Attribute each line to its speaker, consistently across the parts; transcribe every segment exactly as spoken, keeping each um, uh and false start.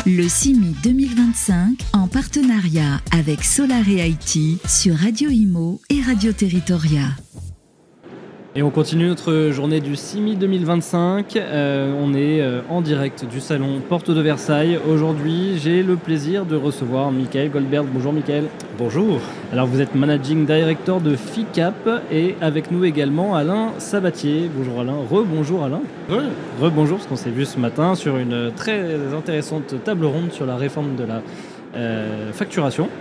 Speaker 1: Le C I M I deux mille vingt-cinq en partenariat avec Solare I T sur Radio Imo et Radio Territoria.
Speaker 2: Et on continue notre journée du C I M I deux mille vingt-cinq. Euh, on est euh, en direct du salon Porte de Versailles. Aujourd'hui, j'ai le plaisir de recevoir Michael Goldberg. Bonjour Michael.
Speaker 3: Bonjour.
Speaker 2: Alors vous êtes Managing Director de FICAP et avec nous également Alain Sabatier. Bonjour Alain. Re-bonjour Alain.
Speaker 3: Re.
Speaker 2: Re-bonjour parce qu'on s'est vu ce matin sur une très intéressante table ronde sur la réforme de la euh, facturation.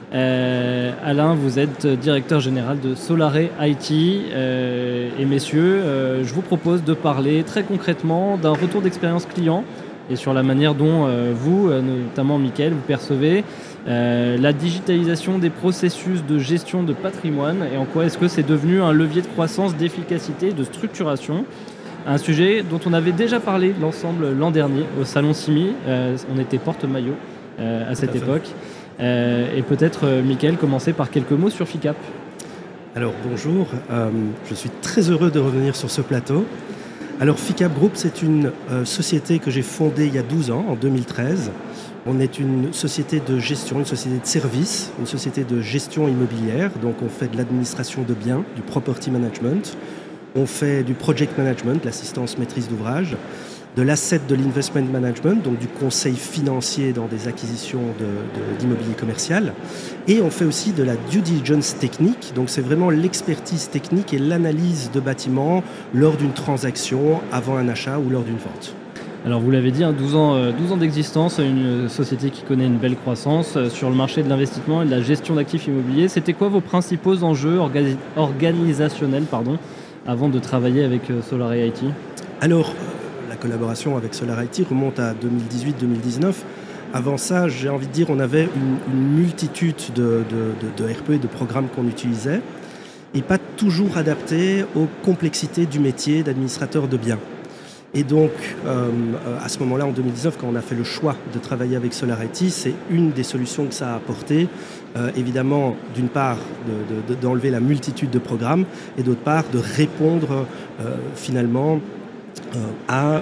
Speaker 2: Euh, Alain, vous êtes directeur général de Solare I T euh, et messieurs, euh, je vous propose de parler très concrètement d'un retour d'expérience client et sur la manière dont euh, vous, euh, notamment Michael, vous percevez euh, la digitalisation des processus de gestion de patrimoine et en quoi est-ce que c'est devenu un levier de croissance, d'efficacité, de structuration. Un sujet dont on avait déjà parlé l'ensemble l'an dernier au salon C I M I, euh, on était porte-maillot euh, à cette époque. Euh, et peut-être, euh, Michael, commencer par quelques mots sur FICAP.
Speaker 3: Alors, bonjour. Euh, je suis très heureux de revenir sur ce plateau. Alors, FICAP Group, c'est une euh, société que j'ai fondée il y a douze ans, en deux mille treize. On est une société de gestion, une société de services, une société de gestion immobilière. Donc, on fait de l'administration de biens, du property management. On fait du project management, l'assistance maîtrise d'ouvrage. De l'asset de l'investment management, donc du conseil financier dans des acquisitions de, de, d'immobilier commercial. Et on fait aussi de la due diligence technique, donc c'est vraiment l'expertise technique et l'analyse de bâtiments lors d'une transaction, avant un achat ou lors d'une vente.
Speaker 2: Alors vous l'avez dit, hein, douze ans, douze ans d'existence, une société qui connaît une belle croissance sur le marché de l'investissement et de la gestion d'actifs immobiliers. C'était quoi vos principaux enjeux orga- organisationnels pardon, avant de travailler avec Solare I T ?
Speaker 3: Alors, la collaboration avec Solare I T remonte à deux mille dix-huit deux mille dix-neuf. Avant ça, j'ai envie de dire, on avait une, une multitude de, de, de, de R P et de programmes qu'on utilisait et pas toujours adaptés aux complexités du métier d'administrateur de biens. Et donc, euh, à ce moment-là, en deux mille dix-neuf, quand on a fait le choix de travailler avec Solare I T, c'est une des solutions que ça a apporté. Euh, évidemment, d'une part, de, de, d'enlever la multitude de programmes et d'autre part, de répondre euh, finalement Euh, à euh,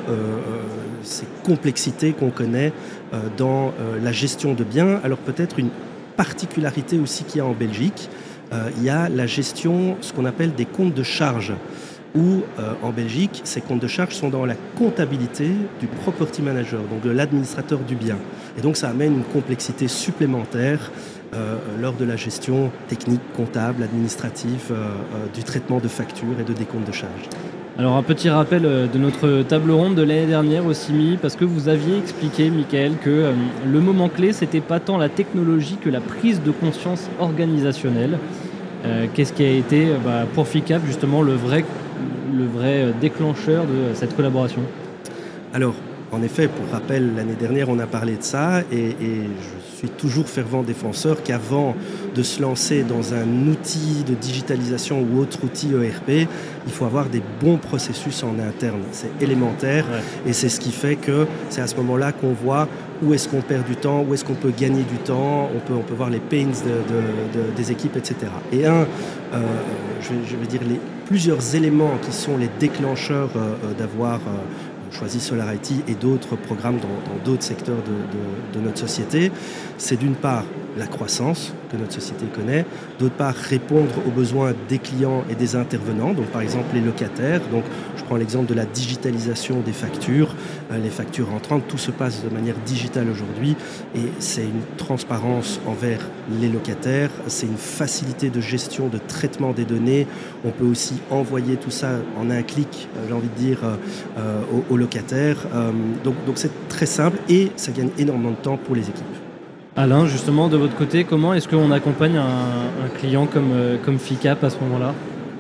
Speaker 3: ces complexités qu'on connaît euh, dans euh, la gestion de biens. Alors peut-être une particularité aussi qu'il y a en Belgique, euh, il y a la gestion, ce qu'on appelle des comptes de charges, où euh, en Belgique, ces comptes de charges sont dans la comptabilité du property manager, donc de l'administrateur du bien. Et donc ça amène une complexité supplémentaire euh, lors de la gestion technique, comptable, administrative, euh, euh, du traitement de factures et de décompte de charges.
Speaker 2: Alors un petit rappel de notre table ronde de l'année dernière au C I M I, parce que vous aviez expliqué, Michael, que euh, le moment clé, c'était pas tant la technologie que la prise de conscience organisationnelle. Euh, qu'est-ce qui a été bah, pour FICAP justement le vrai, le vrai déclencheur de cette collaboration ?
Speaker 3: Alors, en effet, pour rappel, l'année dernière, on a parlé de ça et, et je suis toujours fervent défenseur qu'avant de se lancer dans un outil de digitalisation ou autre outil E R P, il faut avoir des bons processus en interne. C'est élémentaire ouais. Et c'est ce qui fait que c'est à ce moment-là qu'on voit où est-ce qu'on perd du temps, où est-ce qu'on peut gagner du temps, on peut, on peut voir les pains de, de, de, des équipes, et cetera. Et un, euh, je, je veux dire, les plusieurs éléments qui sont les déclencheurs euh, d'avoir euh, choisi Solare I T et d'autres programmes dans, dans d'autres secteurs de, de, de notre société, c'est d'une part la croissance que notre société connaît, d'autre part répondre aux besoins des clients et des intervenants, donc par exemple les locataires. Donc je prends l'exemple de la digitalisation des factures, euh, les factures entrantes, tout se passe de manière digitale aujourd'hui et c'est une transparence envers les locataires, c'est une facilité de gestion, de traitement des données. On peut aussi envoyer tout ça en un clic, euh, j'ai envie de dire, euh, aux, aux locataires. Euh, donc, donc c'est très simple et ça gagne énormément de temps pour les équipes.
Speaker 2: Alain, justement, de votre côté, comment est-ce qu'on accompagne un, un client comme, euh, comme FICAP à ce moment-là ?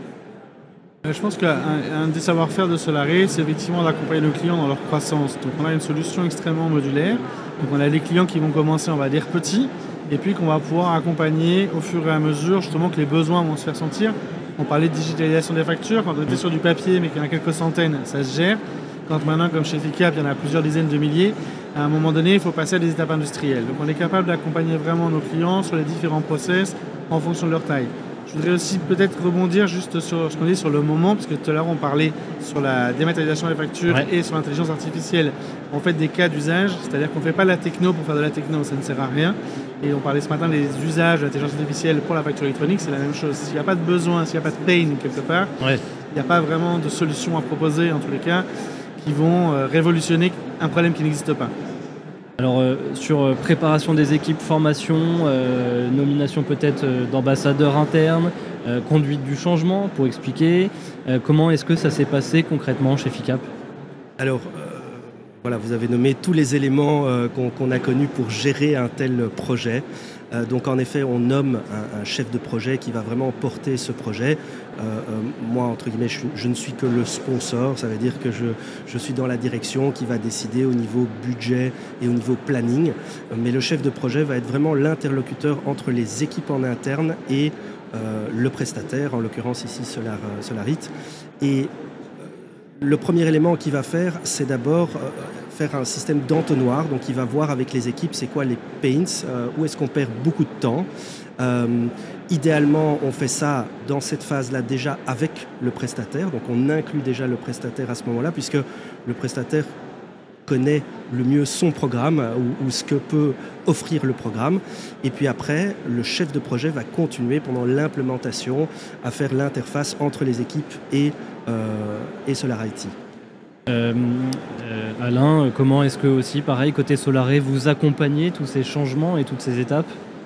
Speaker 4: Je pense qu'un un des savoir-faire de Solare, c'est effectivement d'accompagner nos clients dans leur croissance. Donc on a une solution extrêmement modulaire. Donc on a des clients qui vont commencer, on va dire, petits, et puis qu'on va pouvoir accompagner au fur et à mesure, justement, que les besoins vont se faire sentir. On parlait de digitalisation des factures, quand on était sur du papier, mais qu'il y en a quelques centaines, ça se gère. Quand maintenant, comme chez FICAP, il y en a plusieurs dizaines de milliers, à un moment donné, il faut passer à des étapes industrielles. Donc on est capable d'accompagner vraiment nos clients sur les différents process en fonction de leur taille. Je voudrais aussi peut-être rebondir juste sur ce qu'on dit sur le moment, parce que tout à l'heure on parlait sur la dématérialisation des factures ouais. et sur l'intelligence artificielle. On fait des cas d'usage, c'est-à-dire qu'on ne fait pas de la techno pour faire de la techno, ça ne sert à rien. Et on parlait ce matin des usages de l'intelligence artificielle pour la facture électronique, c'est la même chose. S'il n'y a pas de besoin, s'il n'y a pas de pain quelque part, ouais. il n'y a pas vraiment de solution à proposer en tous les cas qui vont euh, révolutionner un problème qui n'existe pas.
Speaker 2: Alors euh, sur euh, préparation des équipes, formation, euh, nomination peut-être euh, d'ambassadeurs internes, euh, conduite du changement, pour expliquer, euh, comment est-ce que ça s'est passé concrètement chez FICAP ?
Speaker 3: Alors euh, voilà, vous avez nommé tous les éléments euh, qu'on, qu'on a connus pour gérer un tel projet. Euh, donc en effet, on nomme un, un chef de projet qui va vraiment porter ce projet. Euh, euh, moi, entre guillemets, je, je ne suis que le sponsor. Ça veut dire que je, je suis dans la direction qui va décider au niveau budget et au niveau planning. Euh, mais le chef de projet va être vraiment l'interlocuteur entre les équipes en interne et euh, le prestataire, en l'occurrence ici Solar, euh, Solarit. Et le premier élément qu'il va faire, c'est d'abord euh, faire un système d'entonnoir. Donc, il va voir avec les équipes c'est quoi les pains, euh, où est-ce qu'on perd beaucoup de temps. Euh, idéalement, on fait ça dans cette phase-là déjà avec le prestataire. Donc, on inclut déjà le prestataire à ce moment-là, puisque le prestataire connaît le mieux son programme ou, ou ce que peut offrir le programme. Et puis après, le chef de projet va continuer pendant l'implémentation à faire l'interface entre les équipes et Euh, et Solar I T.
Speaker 2: Euh, euh, Alain, comment est-ce que aussi, pareil, côté Solaré, vous accompagnez tous ces changements et toutes ces étapes ?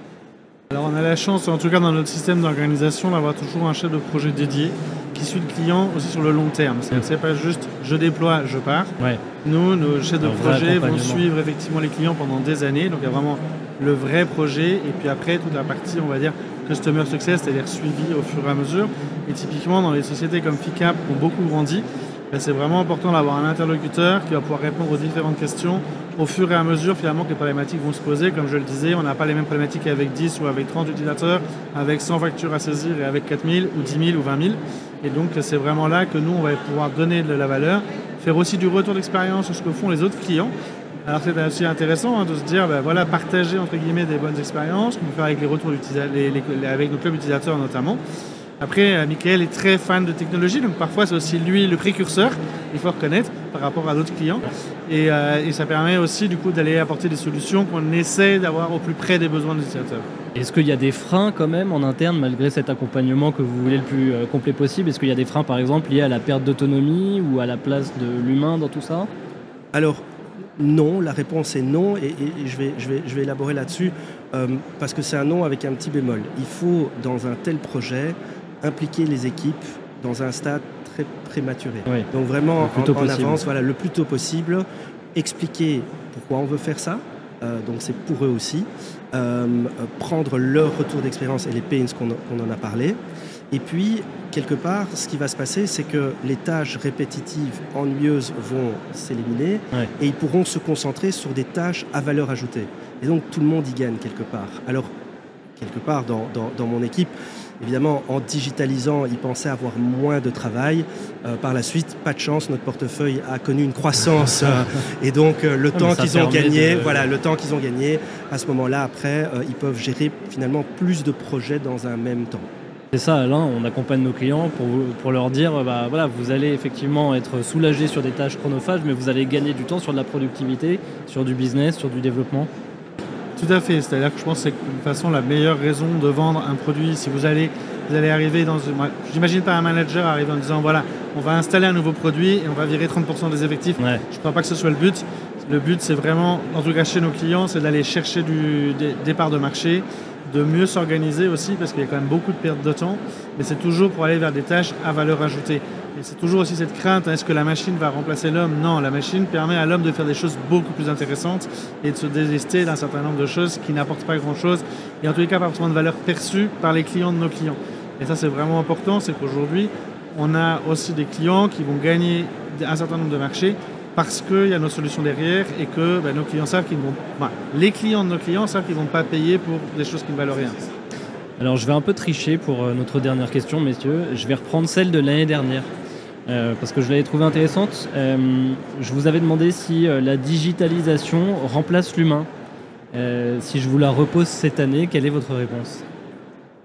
Speaker 4: Alors on a la chance, en tout cas dans notre système d'organisation, d'avoir toujours un chef de projet dédié qui suit le client aussi sur le long terme. C'est, c'est pas juste je déploie, je pars. Ouais. Nous, nos chefs de projet vont suivre effectivement les clients pendant des années. Donc il y a vraiment le vrai projet et puis après toute la partie, on va dire, Customer Success, c'est-à-dire suivi au fur et à mesure. Et typiquement dans les sociétés comme FICAP qui ont beaucoup grandi, ben c'est vraiment important d'avoir un interlocuteur qui va pouvoir répondre aux différentes questions au fur et à mesure finalement que les problématiques vont se poser. Comme je le disais, on n'a pas les mêmes problématiques avec dix ou avec trente utilisateurs, avec cent factures à saisir et avec quatre mille ou dix mille ou vingt mille. Et donc c'est vraiment là que nous on va pouvoir donner de la valeur, faire aussi du retour d'expérience sur ce que font les autres clients. Alors c'est aussi intéressant hein, de se dire, ben, voilà, partager entre guillemets des bonnes expériences, qu'on peut faire avec les retours d'utilisateurs, les, les, avec nos clubs utilisateurs notamment. Après, euh, Michael est très fan de technologie, donc parfois c'est aussi lui le précurseur, il faut reconnaître, par rapport à d'autres clients. Et, euh, et ça permet aussi du coup d'aller apporter des solutions qu'on essaie d'avoir au plus près des besoins des utilisateurs.
Speaker 2: Est-ce qu'il y a des freins quand même en interne, malgré cet accompagnement que vous voulez le plus euh, complet possible ? Est-ce qu'il y a des freins par exemple liés à la perte d'autonomie ou à la place de l'humain dans tout ça ?
Speaker 3: Alors, non, la réponse est non, et, et, et je, vais, je, vais, je vais élaborer là-dessus, euh, parce que c'est un non avec un petit bémol. Il faut, dans un tel projet, impliquer les équipes dans un stade très prématuré. Oui. Donc vraiment en, en avance, voilà, le plus tôt possible, expliquer pourquoi on veut faire ça, euh, donc c'est pour eux aussi, euh, prendre leur retour d'expérience et les pains qu'on, qu'on en a parlé, et puis quelque part, ce qui va se passer, c'est que les tâches répétitives, ennuyeuses vont s'éliminer ouais. et ils pourront se concentrer sur des tâches à valeur ajoutée. Et donc, tout le monde y gagne quelque part. Alors, quelque part, dans, dans, dans mon équipe, évidemment, en digitalisant, ils pensaient avoir moins de travail. Euh, par la suite, pas de chance, notre portefeuille a connu une croissance. euh, et donc, euh, le ah, temps qu'ils ont gagné, de... voilà, le temps qu'ils ont gagné, à ce moment-là, après, euh, ils peuvent gérer finalement plus de projets dans un même temps.
Speaker 2: C'est ça, Alain, on accompagne nos clients pour, pour leur dire, bah, voilà, vous allez effectivement être soulagés sur des tâches chronophages, mais vous allez gagner du temps sur de la productivité, sur du business, sur du développement.
Speaker 4: Tout à fait, c'est-à-dire que je pense que c'est de toute façon la meilleure raison de vendre un produit. Si vous allez, vous allez arriver dans... Une... J'imagine pas un manager arriver en disant, voilà, on va installer un nouveau produit et on va virer trente pour cent des effectifs. Ouais. Je ne crois pas que ce soit le but. Le but, c'est vraiment, en tout cas chez nos clients, c'est d'aller chercher du départ de marché, de mieux s'organiser aussi, parce qu'il y a quand même beaucoup de perte de temps, mais c'est toujours pour aller vers des tâches à valeur ajoutée. Et c'est toujours aussi cette crainte, hein, est-ce que la machine va remplacer l'homme ? Non, la machine permet à l'homme de faire des choses beaucoup plus intéressantes et de se délester d'un certain nombre de choses qui n'apportent pas grand-chose, et en tous les cas pas forcément de valeur perçue par les clients de nos clients. Et ça, c'est vraiment important, c'est qu'aujourd'hui, on a aussi des clients qui vont gagner un certain nombre de marchés parce qu'il y a nos solutions derrière et que ben, nos clients savent qu'ils ne vont... Ben, les clients de nos clients savent qu'ils ne vont pas payer pour des choses qui ne valent rien.
Speaker 2: Alors, je vais un peu tricher pour euh, notre dernière question, messieurs. Je vais reprendre celle de l'année dernière. Euh, parce que je l'avais trouvée intéressante. Euh, je vous avais demandé si euh, la digitalisation remplace l'humain. Euh, si je vous la repose cette année, quelle est votre réponse ?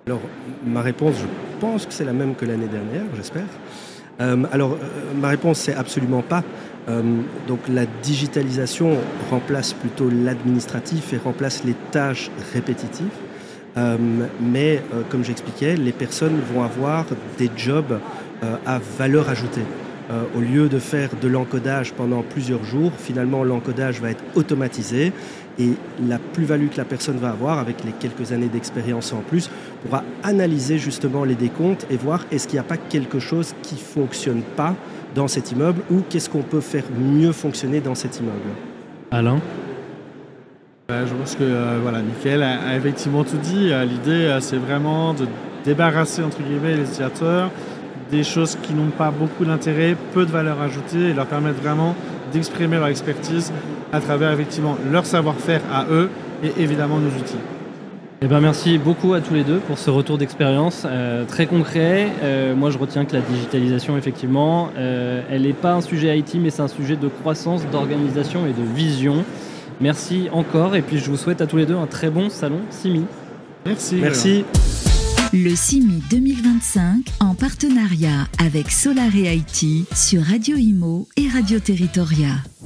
Speaker 3: Alors, ma réponse, je pense que c'est la même que l'année dernière, j'espère. Euh, alors, euh, ma réponse, c'est absolument pas. Euh, donc, la digitalisation remplace plutôt l'administratif et remplace les tâches répétitives. Euh, mais, euh, comme j'expliquais, les personnes vont avoir des jobs euh, à valeur ajoutée. Euh, au lieu de faire de l'encodage pendant plusieurs jours, finalement, l'encodage va être automatisé et la plus-value que la personne va avoir, avec les quelques années d'expérience en plus, pourra analyser justement les décomptes et voir est-ce qu'il n'y a pas quelque chose qui ne fonctionne pas dans cet immeuble ou qu'est-ce qu'on peut faire mieux fonctionner dans cet immeuble.
Speaker 2: Alain ?
Speaker 4: Euh, je pense que euh, voilà, Mickaël a, a effectivement tout dit. Euh, l'idée, euh, c'est vraiment de débarrasser entre guillemets les utilisateurs des choses qui n'ont pas beaucoup d'intérêt, peu de valeur ajoutée, et leur permettre vraiment d'exprimer leur expertise à travers effectivement leur savoir-faire à eux et évidemment nos outils.
Speaker 2: Eh ben merci beaucoup à tous les deux pour ce retour d'expérience euh, très concret. Euh, moi, je retiens que la digitalisation, effectivement, euh, elle n'est pas un sujet I T, mais c'est un sujet de croissance, d'organisation et de vision. Merci encore, et puis je vous souhaite à tous les deux un très bon salon C I M I.
Speaker 4: Merci.
Speaker 3: Merci.
Speaker 1: Le C I M I deux mille vingt-cinq en partenariat avec Solaré I T sur Radio Imo et Radio Territoria.